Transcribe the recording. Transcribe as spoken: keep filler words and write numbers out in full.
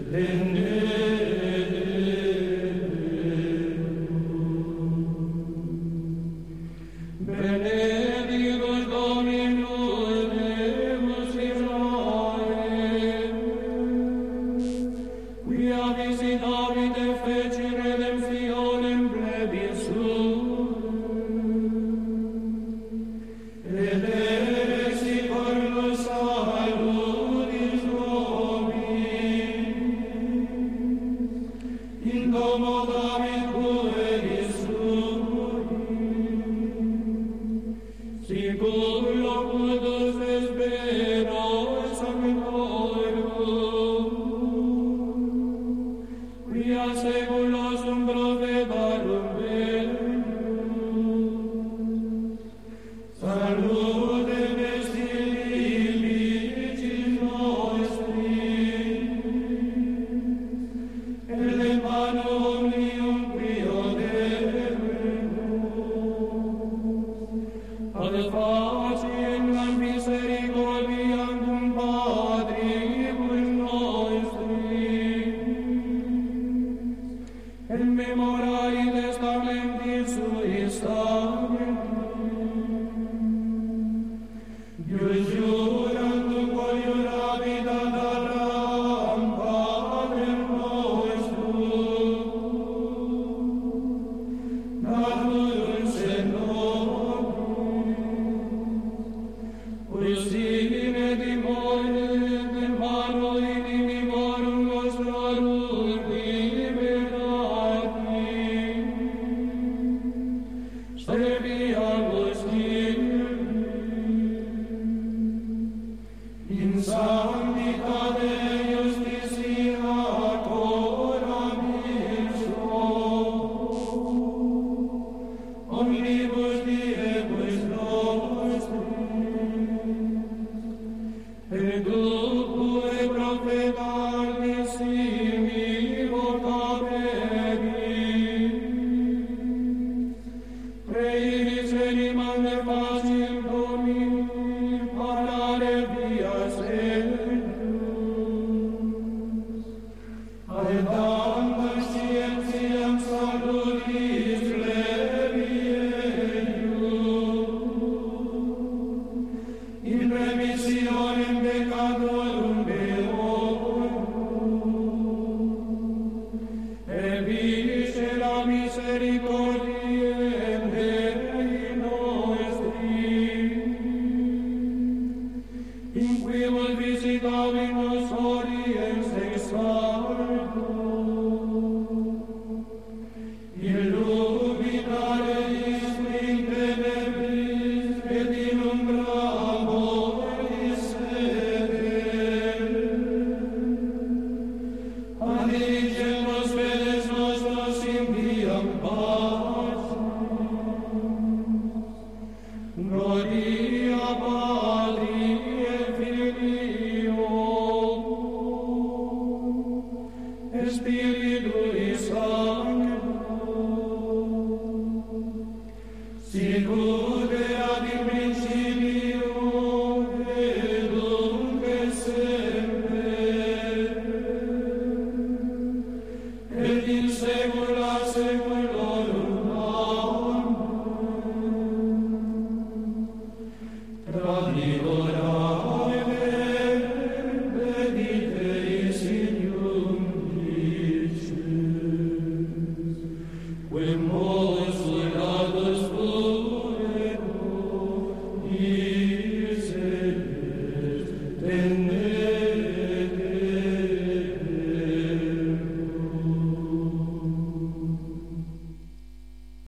Benedictus Dominus Deus Israel, quia visitavit et feci redemptionem plebis et eresi per lo salutis Domini, incomodavit pueris sicur locutus espero sanctorum, quia seculosum profetarum verius, salute vestilicis nostris, et de manu omnium quio ad faciendam misericordiam cum Patribus nostris, et memorari testamentis suis sacratis, Ius jurantum quod jurabit ad Abraham Patrem nostrum, naturum sed Usine dimonet in mano inimicorum nostrorum liberati, serviamus Dei, in sanctitate justitia coram ipso, omnibus diebus nostris, et dupue profetarnissimi vocaberi, preiris venimande faciem Domini parlare via Senus, aedanda scientiam salutis plebeium, in remissionem peccatorum meorum, et viscera misericordiae Dei nostri, in quibus visitavit nos oriens exalto, illuminare in tenebris et in umbra amoris sedem, adigem nos fedes nostros impiam paces, gloria Patri et Filio et Spiritui Sancto, sicut erat in principio et nunc et semper, et in saecula saeculorum. Amen. Traditore benedicteris inium dices, quem mos solatus fuerum, dices, ten